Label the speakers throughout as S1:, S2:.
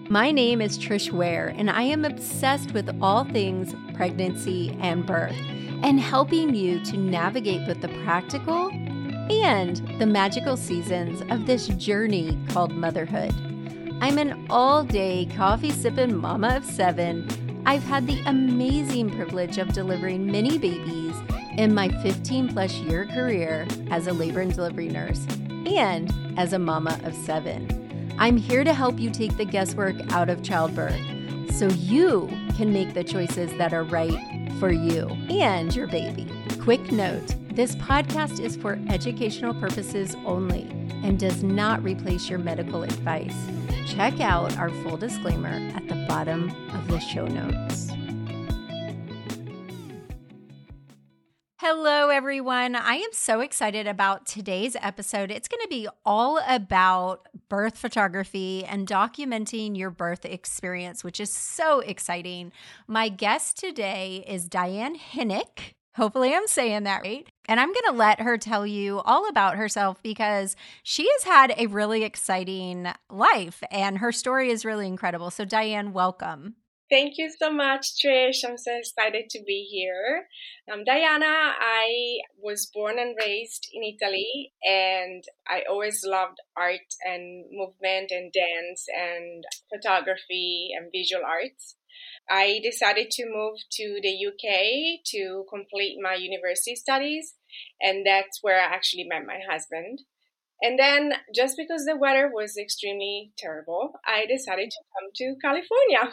S1: My name is Trish Ware, and I am obsessed with all things pregnancy and birth, and helping you to navigate both the practical and the magical seasons of this journey called motherhood. I'm an all-day coffee-sipping mama of 7. I've had the amazing privilege of delivering many babies in my 15-plus year career as a labor and delivery nurse and as a mama of 7. I'm here to help you take the guesswork out of childbirth so you can make the choices that are right for you and your baby. Quick note, this podcast is for educational purposes only and does not replace your medical advice. Check out our full disclaimer at the bottom of the show notes. Hello, everyone. I am so excited about today's episode. It's going to be all about birth photography and documenting your birth experience, which is so exciting. My guest today is Diane Hinnick. Hopefully I'm saying that right. And I'm going to let her tell you all about herself because she has had a really exciting life and her story is really incredible. So Diane, welcome.
S2: Thank you so much, Trish. I'm so excited to be here. I'm Diana. I was born and raised in Italy, and I always loved art and movement and dance and photography and visual arts. I decided to move to the UK to complete my university studies, and that's where I actually met my husband. And then, just because the weather was extremely terrible, I decided to come to California.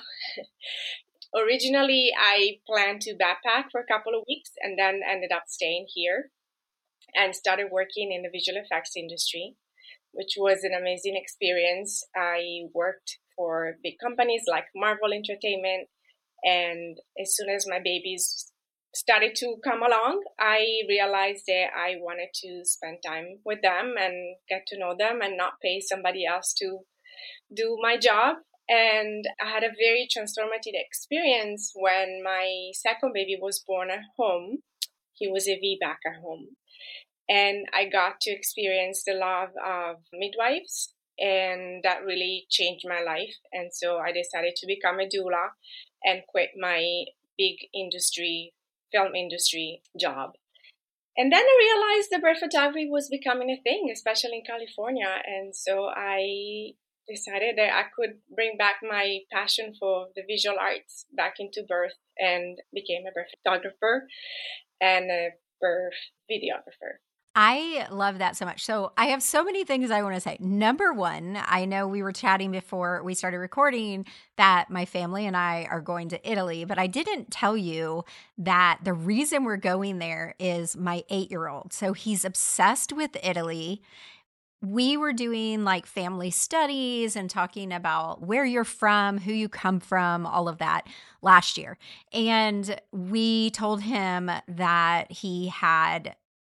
S2: Originally, I planned to backpack for a couple of weeks and then ended up staying here and started working in the visual effects industry, which was an amazing experience. I worked for big companies like Marvel Entertainment, and as soon as my babies started to come along, I realized that I wanted to spend time with them and get to know them and not pay somebody else to do my job. And I had a very transformative experience when my second baby was born at home. He was a VBAC at home. And I got to experience the love of midwives, and that really changed my life. And so I decided to become a doula and quit my big film industry job. And then I realized the birth photography was becoming a thing, especially in California. And so I decided that I could bring back my passion for the visual arts back into birth and became a birth photographer and a birth videographer.
S1: I love that so much. So I have so many things I want to say. Number one, I know we were chatting before we started recording that my family and I are going to Italy, but I didn't tell you that the reason we're going there is my 8-year-old. So he's obsessed with Italy. We were doing like family studies and talking about where you're from, who you come from, all of that last year. And we told him that he had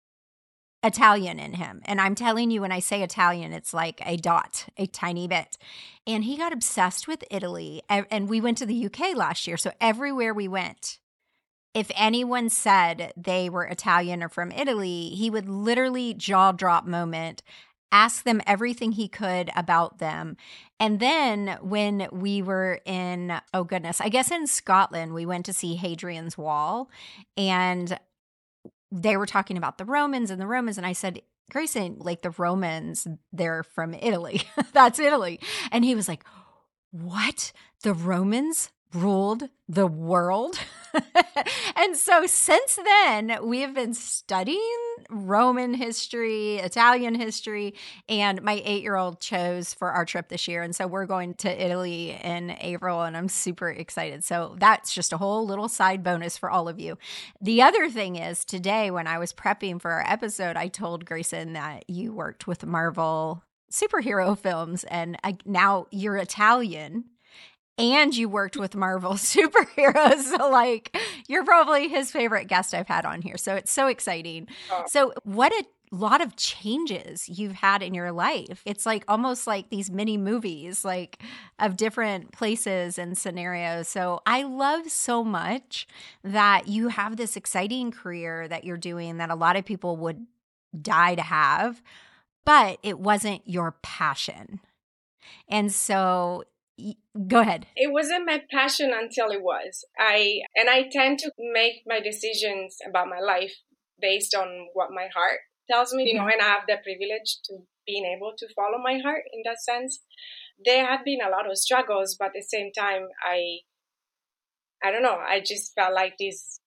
S1: Italian in him. And I'm telling you, when I say Italian, it's like a dot, a tiny bit. And he got obsessed with Italy. And we went to the UK last year. So everywhere we went, if anyone said they were Italian or from Italy, he would literally jaw drop moment, ask them everything he could about them. And then when we were in, oh goodness, I guess in Scotland, we went to see Hadrian's Wall. And they were talking about the Romans. And I said, Grayson, like the Romans, they're from Italy. That's Italy. And he was like, what? The Romans ruled the world? And so since then, we have been studying Roman history, Italian history, and my 8-year-old chose for our trip this year. And so we're going to Italy in April, and I'm super excited. So that's just a whole little side bonus for all of you. The other thing is today, when I was prepping for our episode, I told Grayson that you worked with Marvel superhero films, and now you're Italian. And you worked with Marvel superheroes. So like, you're probably his favorite guest I've had on here. So it's so exciting. So what a lot of changes you've had in your life. It's like almost like these mini movies, like of different places and scenarios. So I love so much that you have this exciting career that you're doing that a lot of people would die to have, but it wasn't your passion. And so Go ahead.
S2: It wasn't my passion until it was. I tend to make my decisions about my life based on what my heart tells me, and I have the privilege to being able to follow my heart in that sense. There have been a lot of struggles, but at the same time, I don't know, I just felt like this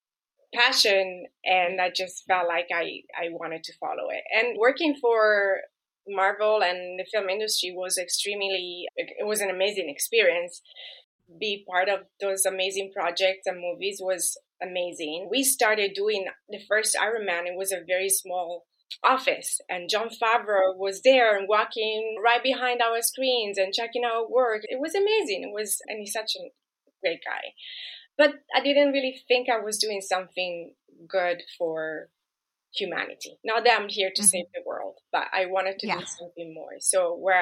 S2: passion, and I just felt like I wanted to follow it. And working for Marvel and the film industry was it was an amazing experience. Be part of those amazing projects and movies was amazing. We started doing the first Iron Man. It was a very small office, and Jon Favreau was there and walking right behind our screens and checking our work. It was amazing. And he's such a great guy. But I didn't really think I was doing something good for humanity. Not that I'm here to save the world, but I wanted to do something more. So where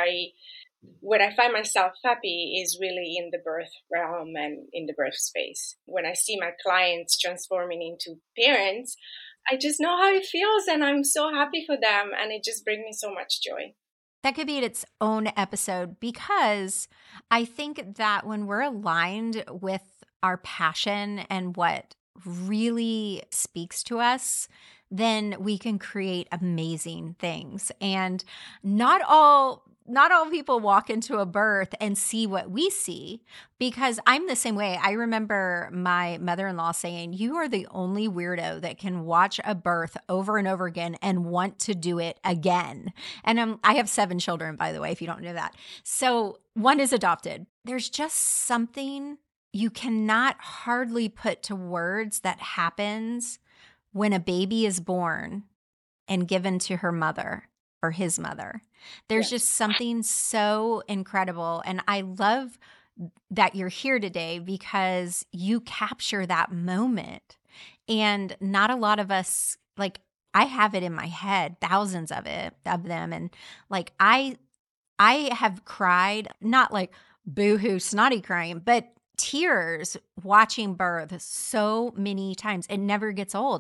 S2: I find myself happy is really in the birth realm and in the birth space. When I see my clients transforming into parents, I just know how it feels, and I'm so happy for them, and it just brings me so much joy.
S1: That could be its own episode, because I think that when we're aligned with our passion and what really speaks to us, then we can create amazing things. And not all people walk into a birth and see what we see, because I'm the same way. I remember my mother-in-law saying, "You are the only weirdo that can watch a birth over and over again and want to do it again." And I have 7 children, by the way, if you don't know that. So 1 is adopted. There's just something you cannot hardly put to words that happens when a baby is born and given to her mother or his mother. There's just something so incredible. And I love that you're here today because you capture that moment. And not a lot of us, like, I have it in my head, thousands of them. And like, I have cried, not like boohoo snotty crying, but tears watching birth so many times. It never gets old.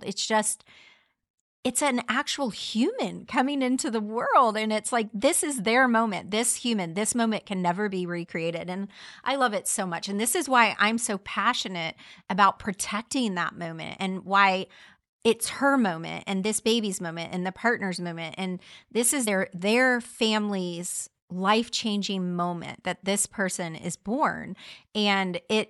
S1: It's an actual human coming into the world. And it's like, this is their moment. This moment can never be recreated. And I love it so much. And this is why I'm so passionate about protecting that moment, and why it's her moment and this baby's moment and the partner's moment. And this is their family's life-changing moment that this person is born. And it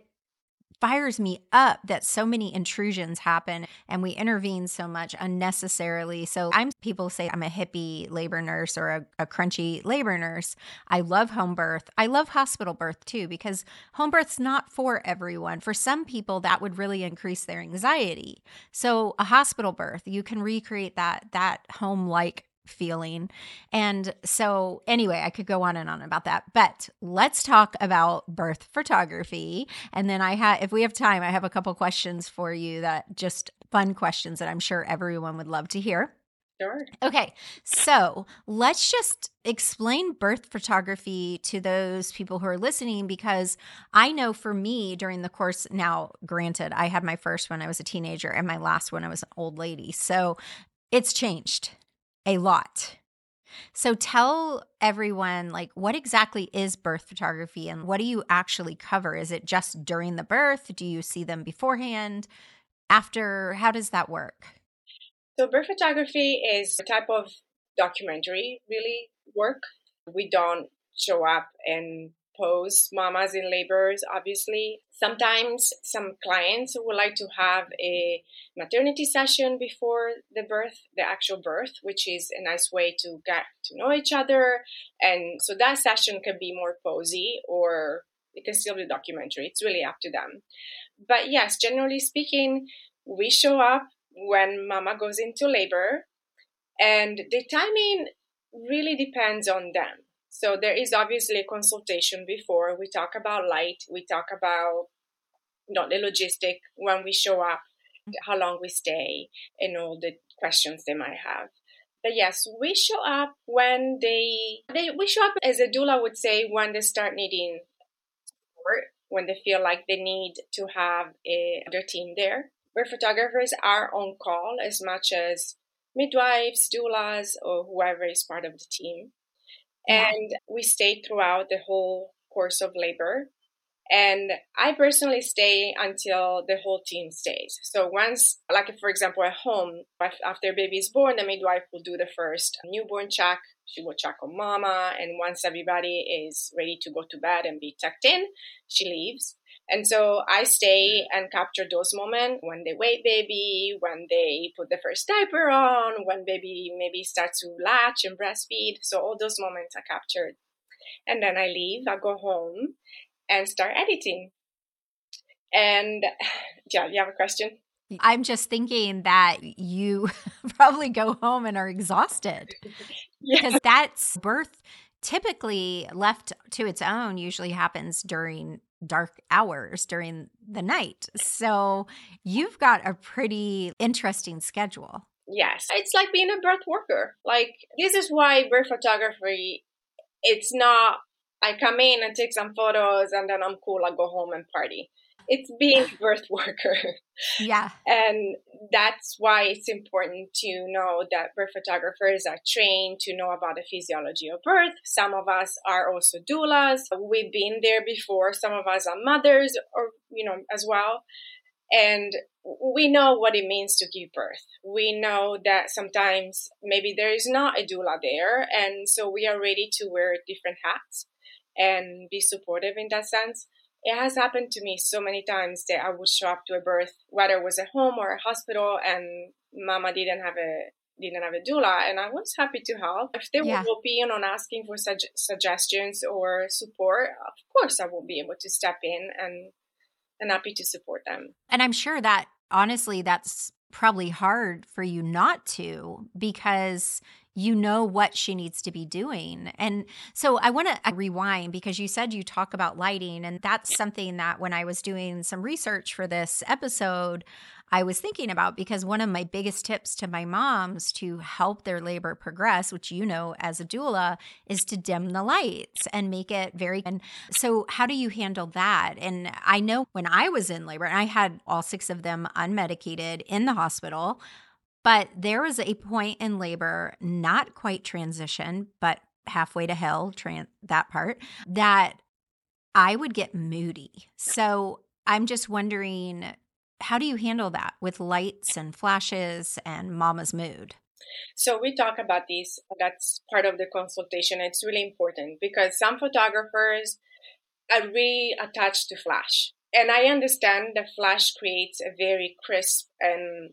S1: fires me up that so many intrusions happen and we intervene so much unnecessarily. So people say I'm a hippie labor nurse or a crunchy labor nurse. I love home birth. I love hospital birth too, because home birth's not for everyone. For some people, that would really increase their anxiety. So a hospital birth, you can recreate that home-like feeling. And so anyway, I could go on and on about that, but let's talk about birth photography. And then if we have time, I have a couple questions for you, that just fun questions that I'm sure everyone would love to hear.
S2: Sure.
S1: Okay. So let's just explain birth photography to those people who are listening, because I know for me during the course, now granted, I had my first when I was a teenager and my last when I was an old lady. So it's changed a lot. So tell everyone, like, what exactly is birth photography and what do you actually cover? Is it just during the birth? Do you see them beforehand, after? How does that work?
S2: So birth photography is a type of documentary, really, work. We don't show up and pose mamas in labors, obviously. Sometimes some clients would like to have a maternity session before the actual birth, which is a nice way to get to know each other. And so that session can be more posy, or it can still be documentary. It's really up to them. But yes, generally speaking, we show up when mama goes into labor, and the timing really depends on them. So there is obviously a consultation before. We talk about light. We talk about the logistic when we show up, how long we stay, and all the questions they might have. But yes, we show up when we show up, as a doula would say, when they start needing support, when they feel like they need to have their team there. Where photographers are on call as much as midwives, doulas, or whoever is part of the team. And we stay throughout the whole course of labor. And I personally stay until the whole team stays. So once, like for example, at home, after baby is born, the midwife will do the first newborn check. She will check on mama. And once everybody is ready to go to bed and be tucked in, she leaves. And so I stay and capture those moments when they weigh baby, when they put the first diaper on, when baby maybe starts to latch and breastfeed. So all those moments are captured. And then I leave, I go home and start editing. And yeah, you have a question?
S1: I'm just thinking that you probably go home and are exhausted because that's birth typically left to its own usually happens during dark hours during the night. So you've got a pretty interesting schedule.
S2: Yes. It's like being a birth worker. Like, this is why birth photography, it's not, I come in and take some photos and then I'm cool, I go home and party. It's being a birth worker.
S1: Yeah.
S2: And that's why it's important to know that birth photographers are trained to know about the physiology of birth. Some of us are also doulas. We've been there before. Some of us are mothers or, as well. And we know what it means to give birth. We know that sometimes maybe there is not a doula there. And so we are ready to wear different hats and be supportive in that sense. It has happened to me so many times that I would show up to a birth, whether it was at home or a hospital, and mama didn't have a doula, and I was happy to help. If they were open on asking for suggestions or support, of course I will be able to step in and happy to support them.
S1: And I'm sure that honestly, that's probably hard for you not to, because you know what she needs to be doing. And so I want to rewind because you said you talk about lighting. And that's something that when I was doing some research for this episode, I was thinking about, because one of my biggest tips to my moms to help their labor progress, which as a doula, is to dim the lights and make it very. And so how do you handle that? And I know when I was in labor, and I had all 6 of them unmedicated in the hospital, but there was a point in labor, not quite transition, but halfway to hell, that part, that I would get moody. So I'm just wondering, how do you handle that with lights and flashes and mama's mood?
S2: So we talk about this. That's part of the consultation. It's really important because some photographers are really attached to flash. And I understand that flash creates a very crisp and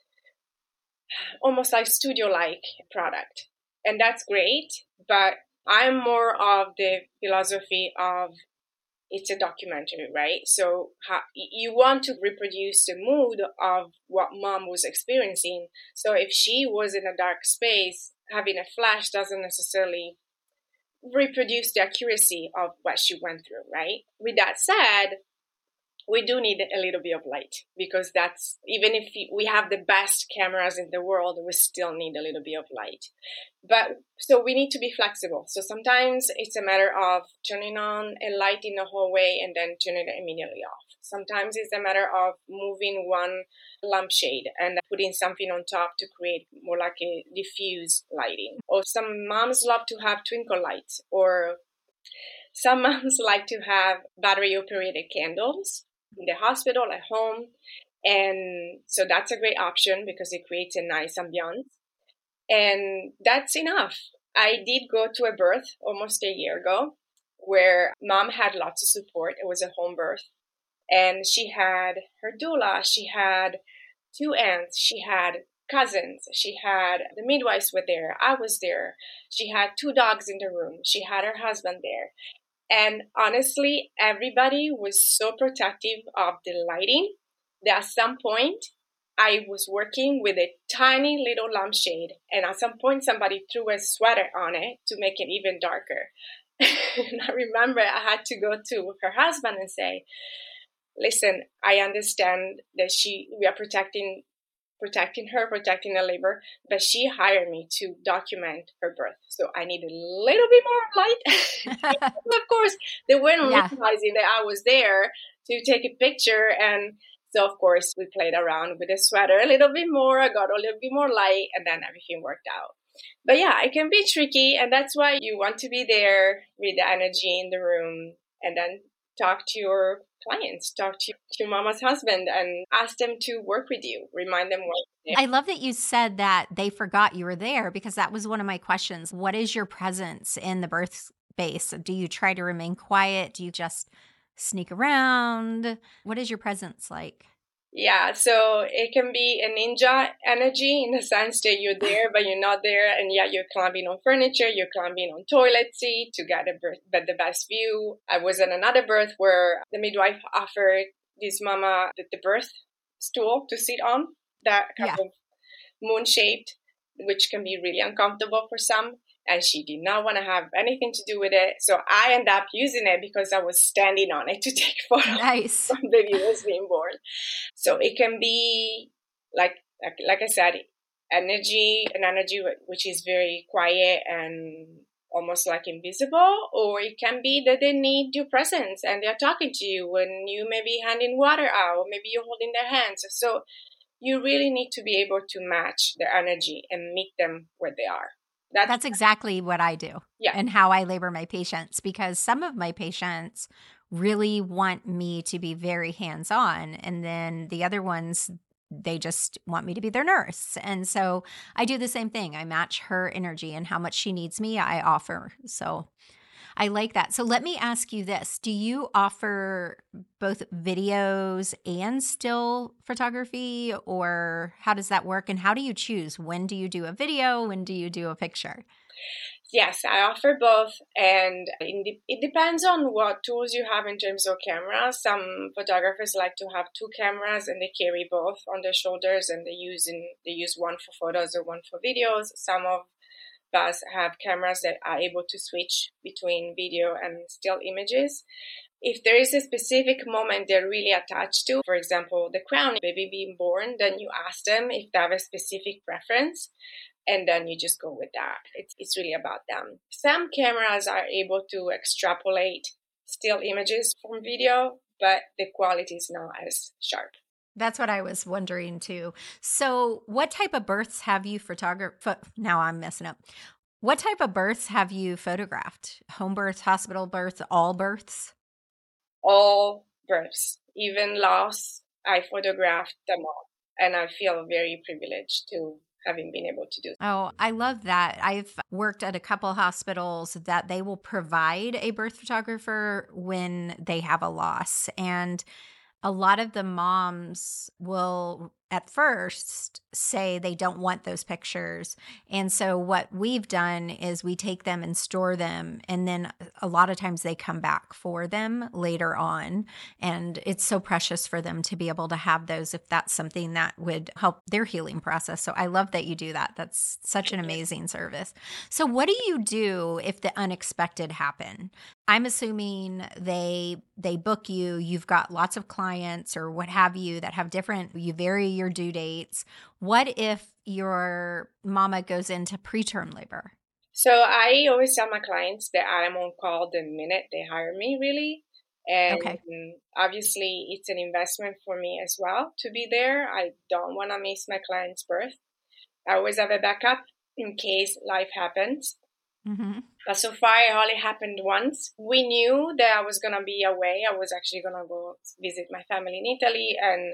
S2: almost like studio-like product. And that's great, but I'm more of the philosophy of it's a documentary, right? So you want to reproduce the mood of what mom was experiencing. So if she was in a dark space, having a flash doesn't necessarily reproduce the accuracy of what she went through, right? With that said, we do need a little bit of light, because that's, even if we have the best cameras in the world, we still need a little bit of light. But so we need to be flexible. So sometimes it's a matter of turning on a light in the hallway and then turning it immediately off. Sometimes it's a matter of moving one lampshade and putting something on top to create more like a diffuse lighting. Or some moms love to have twinkle lights, or some moms like to have battery operated candles in the hospital, at home. And so that's a great option because it creates a nice ambiance. And that's enough. I did go to a birth almost a year ago where mom had lots of support. It was a home birth. And she had her doula. She had 2 aunts. She had cousins. She had the midwives were there. I was there. She had 2 dogs in the room. She had her husband there. And honestly, everybody was so protective of the lighting that at some point I was working with a tiny little lampshade. And at some point, somebody threw a sweater on it to make it even darker. And I remember I had to go to her husband and say, listen, I understand that we are protecting her, protecting the labor, but she hired me to document her birth. So I need a little bit more light. Of course, they weren't realizing that I was there to take a picture. And so, of course, we played around with the sweater a little bit more. I got a little bit more light, and then everything worked out. But yeah, it can be tricky. And that's why you want to be there with the energy in the room. and then talk to your clients, talk to your mama's husband, and ask them to work with you. Remind them what.
S1: I love that you said that they forgot you were there, because that was one of my questions. What is your presence in the birth space? Do you try to remain quiet? Do you just sneak around? What is your presence like?
S2: Yeah, so it can be a ninja energy in the sense that you're there, but you're not there. And yeah, you're climbing on furniture, you're climbing on toilet seat to get the best view. I was at another birth where the midwife offered this mama the birth stool to sit on, that kind
S1: Yeah.
S2: of moon-shaped, which can be really uncomfortable for some. And she did not want to have anything to do with it. So I ended up using it because I was standing on it to take photos
S1: Nice.
S2: when the baby was being born. So it can be like I said, an energy which is very quiet and almost like invisible, or it can be that they need your presence and they're talking to you when you may be handing water out, or maybe you're holding their hands. So you really need to be able to match their energy and meet them where they are.
S1: That's exactly what I do.
S2: Yeah.
S1: And how I labor my patients, because some of my patients really want me to be very hands-on, and then the other ones, they just want me to be their nurse. And so I do the same thing. I match her energy, and how much she needs me, I offer. So I like that. So let me ask you this. Do you offer both videos and still photography, or how does that work? And how do you choose? When do you do a video? When do you do a picture?
S2: Yes, I offer both, and it depends on what tools you have in terms of cameras. Some photographers like to have two cameras, and they carry both on their shoulders, and they use one for photos or one for videos. Some of us have cameras that are able to switch between video and still images. If there is a specific moment they're really attached to, for example, the crown, baby being born, then you ask them if they have a specific preference, and then you just go with that. It's really about them. Some cameras are able to extrapolate still images from video, but the quality is not as sharp.
S1: That's what I was wondering too. So, what type of births have you photographed? Now I'm messing up. What type of births have you photographed? Home births, hospital births, all births?
S2: All births, even loss, I photographed them all. And I feel very privileged to having been able to do.
S1: Oh, I love that. I've worked at a couple hospitals that they will provide a birth photographer when they have a loss. And a lot of the moms will at first say they don't want those pictures. And so what we've done is we take them and store them, and then a lot of times they come back for them later on. And it's so precious for them to be able to have those if that's something that would help their healing process. So I love that you do that. That's such an amazing service. So what do you do if the unexpected happen? I'm assuming they book you. You've got lots of clients or what have you that have you vary your due dates. What if your mama goes into preterm labor?
S2: So I always tell my clients that I'm on call the minute they hire me, really. And
S1: Okay.
S2: Obviously it's an investment for me as well to be there. I don't want to miss my client's birth. I always have a backup in case life happens.
S1: Mm-hmm.
S2: But so far, it only happened once. We knew that I was going to be away. I was actually going to go visit my family in Italy, and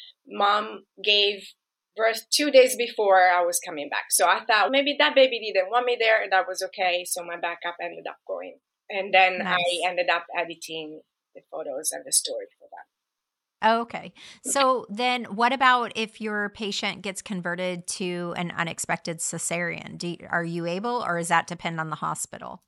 S2: mom gave birth 2 days before I was coming back. So I thought maybe that baby didn't want me there, and that was okay. So my backup ended up going. And then
S1: Nice.
S2: I ended up editing the photos and the story for that.
S1: Oh, okay. So then what about if your patient gets converted to an unexpected cesarean? Are you able, or does that depend on the hospital?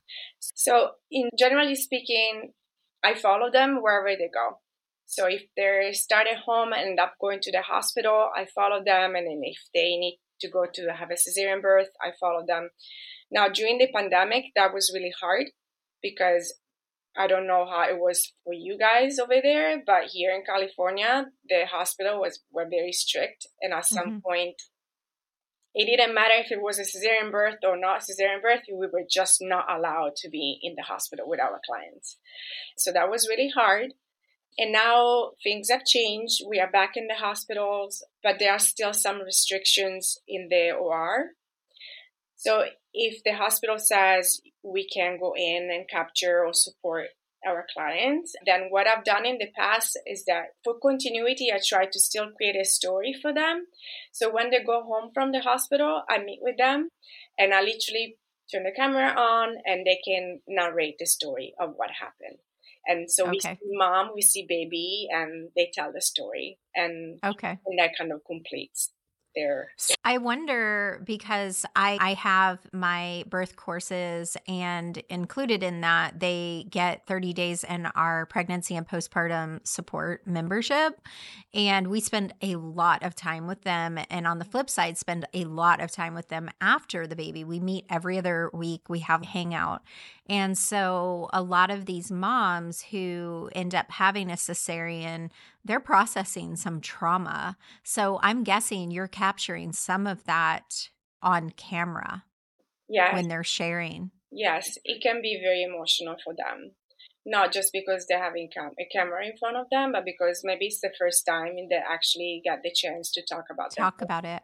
S2: So generally speaking, I follow them wherever they go. So if they start at home and end up going to the hospital, I follow them. And then if they need to go to have a cesarean birth, I follow them. Now, during the pandemic, that was really hard because I don't know how it was for you guys over there, but here in California, the hospital were very strict. And at some point, it didn't matter if it was a cesarean birth or not cesarean birth, we were just not allowed to be in the hospital with our clients. So that was really hard. And now things have changed. We are back in the hospitals, but there are still some restrictions in the OR. So if the hospital says we can go in and capture or support our clients. Then what I've done in the past is that for continuity, I try to still create a story for them. So when they go home from the hospital, I meet with them and I literally turn the camera on and they can narrate the story of what happened. And so we see mom, we see baby, and they tell the story. And that kind of completes their.
S1: I wonder, because I have my birth courses, and included in that, they get 30 days in our pregnancy and postpartum support membership. And we spend a lot of time with them. And on the flip side, spend a lot of time with them after the baby. We meet every other week. We have a hangout. And so a lot of these moms who end up having a cesarean, they're processing some trauma. So I'm guessing you're capturing some of that on camera when they're sharing.
S2: Yes, it can be very emotional for them. Not just because they're having a camera in front of them, but because maybe it's the first time they actually get the chance to talk about
S1: it.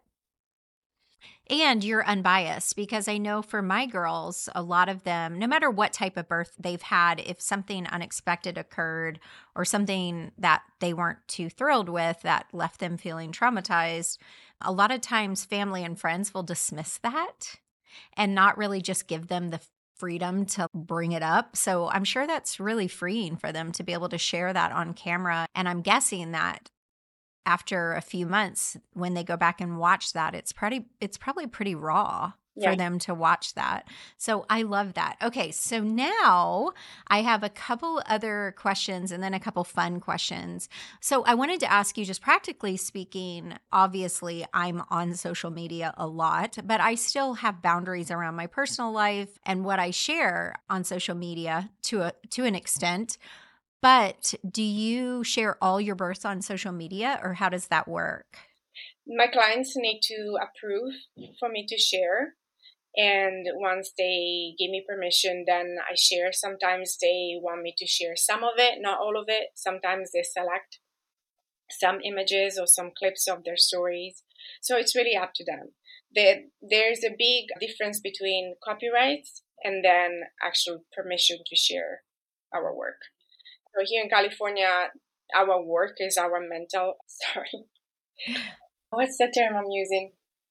S1: And you're unbiased, because I know for my girls, a lot of them, no matter what type of birth they've had, if something unexpected occurred or something that they weren't too thrilled with that left them feeling traumatized, a lot of times family and friends will dismiss that and not really just give them the freedom to bring it up. So I'm sure that's really freeing for them to be able to share that on camera. And I'm guessing that after a few months, when they go back and watch that, it's probably pretty raw for them to watch that. So I love that. Okay, so now I have a couple other questions and then a couple fun questions. So I wanted to ask you, just practically speaking, obviously I'm on social media a lot, but I still have boundaries around my personal life and what I share on social media to an extent. But do you share all your births on social media, or how does that work?
S2: My clients need to approve for me to share. And once they give me permission, then I share. Sometimes they want me to share some of it, not all of it. Sometimes they select some images or some clips of their stories. So it's really up to them. There's a big difference between copyrights and then actual permission to share our work. So here in California, our work is our mental, what's the term I'm using?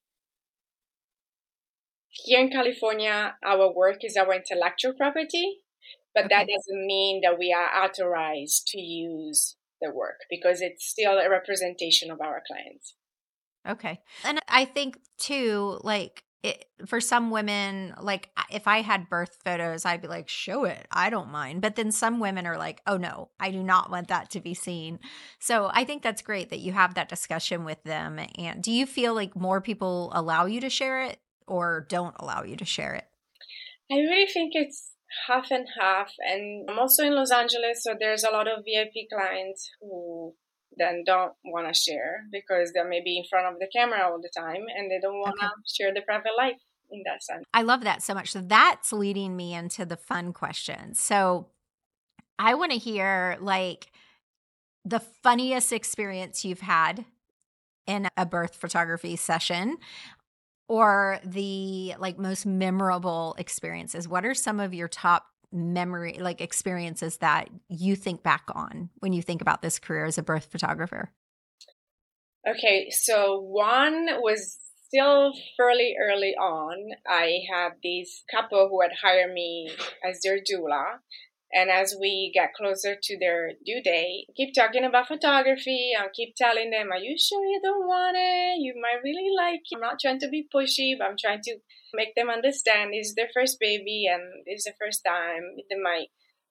S2: Here in California, our work is our intellectual property, but that doesn't mean that we are authorized to use the work, because it's still a representation of our clients.
S1: Okay. And I think too, for some women, like if I had birth photos, I'd be like, show it. I don't mind. But then some women are like, oh no, I do not want that to be seen. So I think that's great that you have that discussion with them. And do you feel like more people allow you to share it or don't allow you to share it?
S2: I really think it's half and half. And I'm also in Los Angeles, so there's a lot of VIP clients who then don't want to share because they're maybe in front of the camera all the time and they don't want to share the private life in that sense.
S1: I love that so much. So that's leading me into the fun questions. So I want to hear the funniest experience you've had in a birth photography session, or the most memorable experiences. What are some of your top memory experiences that you think back on when you think about this career as a birth photographer?
S2: Okay, so one was still fairly early on. I had this couple who had hired me as their doula. And as we get closer to their due date, keep talking about photography. I keep telling them, are you sure you don't want it? You might really like it. I'm not trying to be pushy, but I'm trying to make them understand this is their first baby and this is the first time. They might,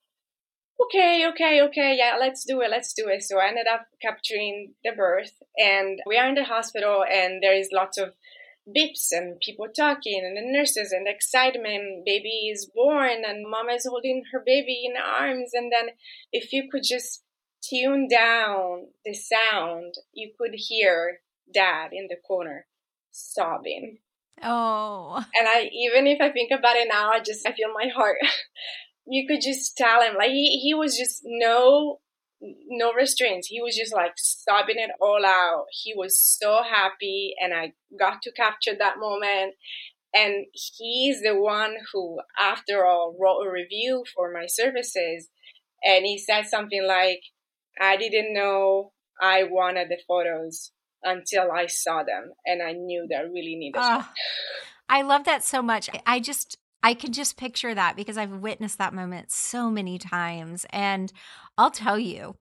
S2: okay, yeah, let's do it. So I ended up capturing the birth, and we are in the hospital, and there is lots of beeps and people talking and the nurses and the excitement. Baby is born and mama is holding her baby in arms. And then if you could just tune down the sound, you could hear dad in the corner sobbing.
S1: Oh.
S2: And even if I think about it now, I feel my heart. You could just tell him, he was just no restraints. He was just sobbing it all out. He was so happy, and I got to capture that moment. And he's the one who, after all, wrote a review for my services. And he said something like, I didn't know I wanted the photos until I saw them, and I knew that I really needed them.
S1: I love that so much. I can just picture that because I've witnessed that moment so many times. And I'll tell you,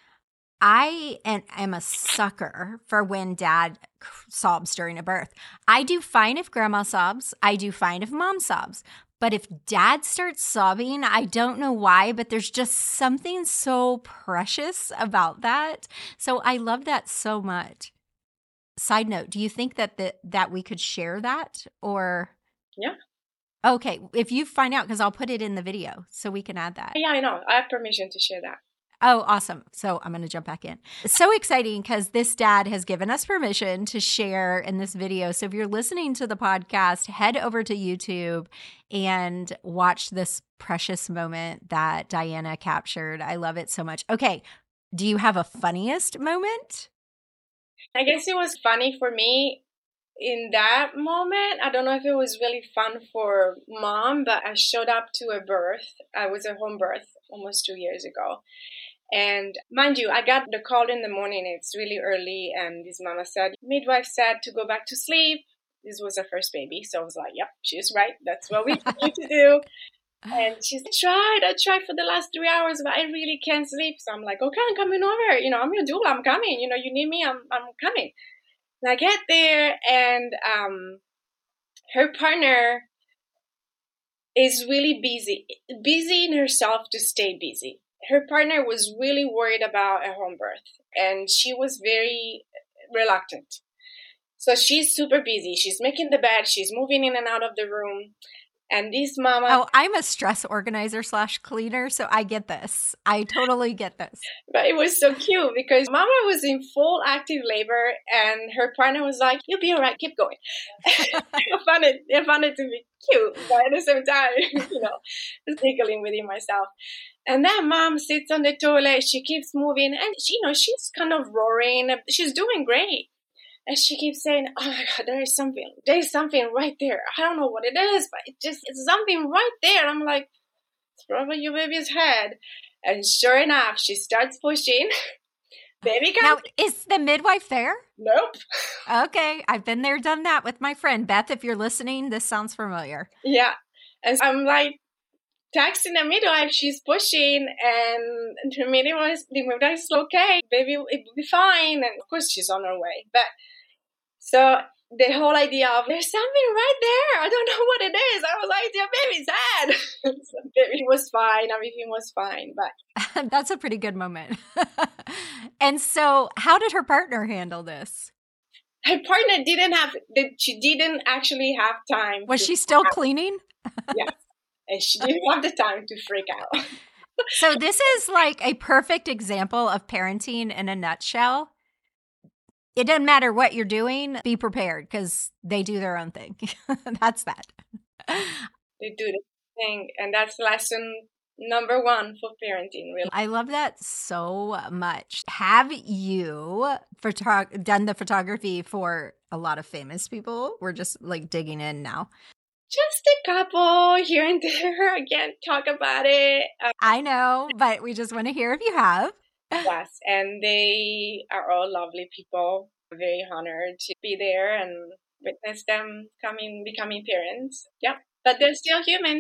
S1: am a sucker for when dad sobs during a birth. I do fine if grandma sobs. I do fine if mom sobs. But if dad starts sobbing, I don't know why, but there's just something so precious about that. So I love that so much. Side note, do you think that we could share that or?
S2: Yeah.
S1: Okay, if you find out, because I'll put it in the video so we can add that.
S2: Yeah, I know. I have permission to share that.
S1: Oh, awesome. So I'm going to jump back in. So exciting because this dad has given us permission to share in this video. So if you're listening to the podcast, head over to YouTube and watch this precious moment that Diana captured. I love it so much. Okay. Do you have a funniest moment?
S2: I guess it was funny for me in that moment. I don't know if it was really fun for mom, but I showed up to a birth. I was a home birth almost 2 years ago. And mind you, I got the call in the morning. It's really early. And this mama said, midwife said to go back to sleep. This was her first baby. So I was like, yep, she's right. That's what we need to do. And she's I tried for the last 3 hours, but I really can't sleep. So I'm like, okay, I'm coming over. I'm your doula. I'm coming. You need me. I'm coming. And I get there, and her partner is really busy in herself to stay busy. Her partner was really worried about a home birth, and she was very reluctant. So she's super busy. She's making the bed. She's moving in and out of the room. And this mama...
S1: Oh, I'm a stress organizer / cleaner, so I get this. I totally get this.
S2: But it was so cute because mama was in full active labor and her partner was like, you'll be all right, keep going. I found it to be cute, but at the same time, just giggling within myself. And then mom sits on the toilet, she keeps moving, and she's kind of roaring. She's doing great. And she keeps saying, oh my God, there's something right there. I don't know what it is, but it's something right there. And I'm like, it's probably your baby's head. And sure enough, she starts pushing. Baby comes.
S1: Now, is the midwife there?
S2: Nope.
S1: Okay. I've been there, done that with my friend. Beth, if you're listening, this sounds familiar.
S2: Yeah. And I'm like, texting the midwife, she's pushing, and the midwife is okay, baby, it will be fine. And of course, she's on her way. But so the whole idea of there's something right there, I don't know what it is. I was like, your baby's head. So baby was fine. Everything was fine. But
S1: that's a pretty good moment. And so, how did her partner handle this?
S2: Her partner she didn't actually have time.
S1: Was she still cleaning?
S2: Yes. And she didn't have the time to freak out.
S1: So this is like a perfect example of parenting in a nutshell. It doesn't matter what you're doing, be prepared because they do their own thing. That's that.
S2: They do the thing. And that's lesson number 1 for parenting, really.
S1: I love that so much. Have you done the photography for a lot of famous people? We're just like digging in now.
S2: Just a couple here and there. I can't talk about it.
S1: I know, but we just want to hear if you have.
S2: Yes, and they are all lovely people. I'm very honored to be there and witness them becoming parents. Yeah, but they're still human.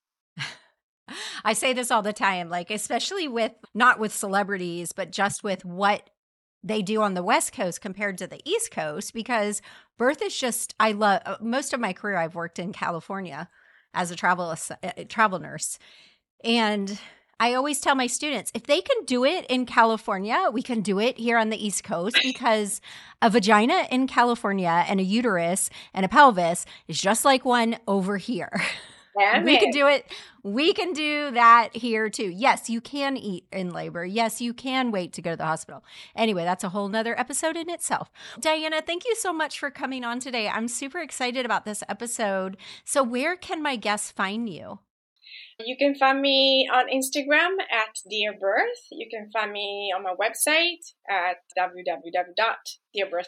S1: I say this all the time, like especially not with celebrities, but just with what they do on the West Coast compared to the East Coast, because birth is just, I love, most of my career I've worked in California as a travel nurse. And I always tell my students, if they can do it in California, we can do it here on the East Coast, because a vagina in California and a uterus and a pelvis is just like one over here. We can do it. We can do that here too. Yes, you can eat in labor. Yes, you can wait to go to the hospital. Anyway, that's a whole nother episode in itself. Diana, thank you so much for coming on today. I'm super excited about this episode. So where can my guests find you?
S2: You can find me on Instagram at Dear Birth. You can find me on my website at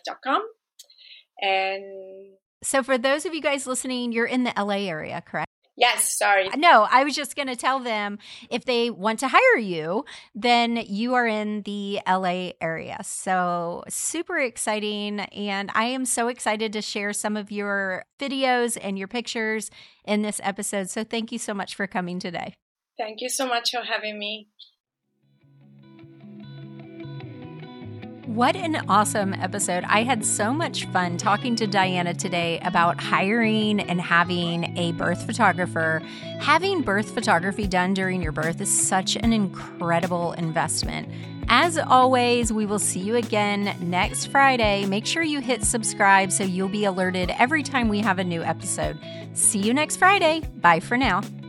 S2: www.dearbirth.com. And
S1: so for those of you guys listening, you're in the LA area, correct?
S2: Yes, sorry.
S1: No, I was just going to tell them if they want to hire you, then you are in the LA area. So super exciting. And I am so excited to share some of your videos and your pictures in this episode. So thank you so much for coming today.
S2: Thank you so much for having me.
S1: What an awesome episode. I had so much fun talking to Diana today about hiring and having a birth photographer. Having birth photography done during your birth is such an incredible investment. As always, we will see you again next Friday. Make sure you hit subscribe so you'll be alerted every time we have a new episode. See you next Friday. Bye for now.